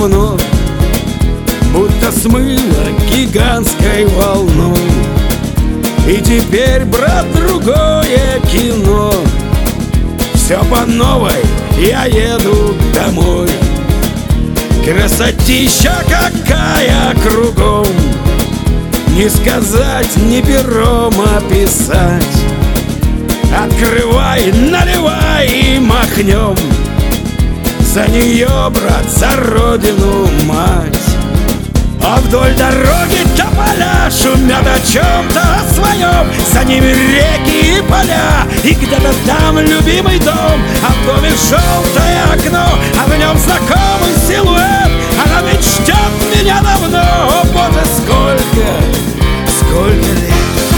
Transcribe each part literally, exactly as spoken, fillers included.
давно, будто смыло гигантской волной. И теперь, брат, другое кино. Все по новой, я еду домой. Красотища какая кругом, не сказать, ни пером описать. Открывай, наливай и махнем за нее, брат, за родину мать. А вдоль дороги тополя шумят о чем-то своем. За ними реки и поля, и где-то там любимый дом. А в доме желтое окно, а в нем знакомый силуэт. Она ведь ждет меня давно, о боже, сколько, сколько лет.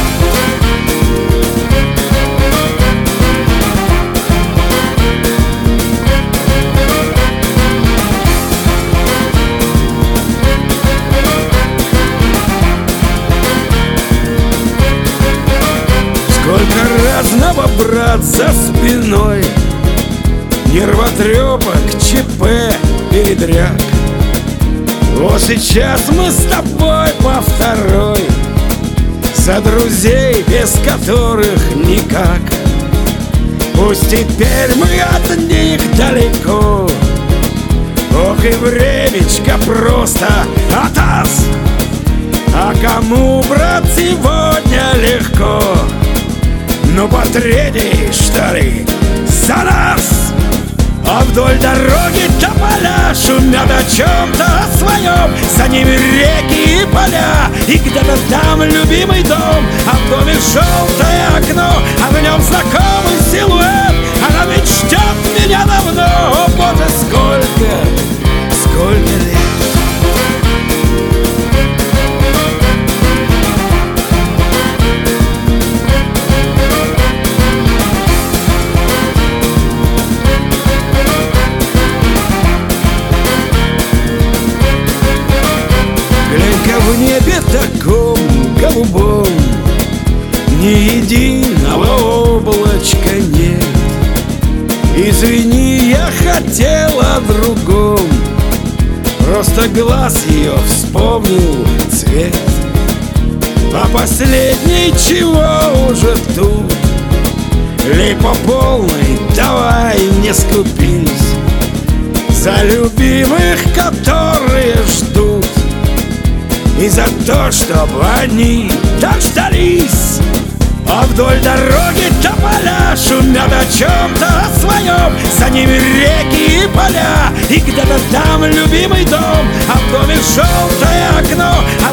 Сколько разного, брат, за спиной, нервотрепок, ЧП, передряг. Вот сейчас мы с тобой по второй, за друзей, без которых никак. Пусть теперь мы от них далеко. Ох и времечко просто от нас. А кому, брат, сегодня легко? Ну, потрени, что ли, за нас. А вдоль дороги тополя шумят о чем-то своем. За ними реки и поля, и где-то там любимый дом. А в доме желтое окно, а в нем знакомый силуэт. Она ведь ждет меня давно, о боже, сколько, сколько лет. В небе таком голубом ни единого облачка нет. Извини, я хотел о другом, просто глаз ее вспомнил цвет. А последний чего уже тут? Лей по полной, давай не скупись за любимых, которые ждут. И за то, чтобы они дождались. А вдоль дороги тополя шумят о чем-то своем. За ними реки и поля, и где-то там любимый дом. А в доме желтое окно,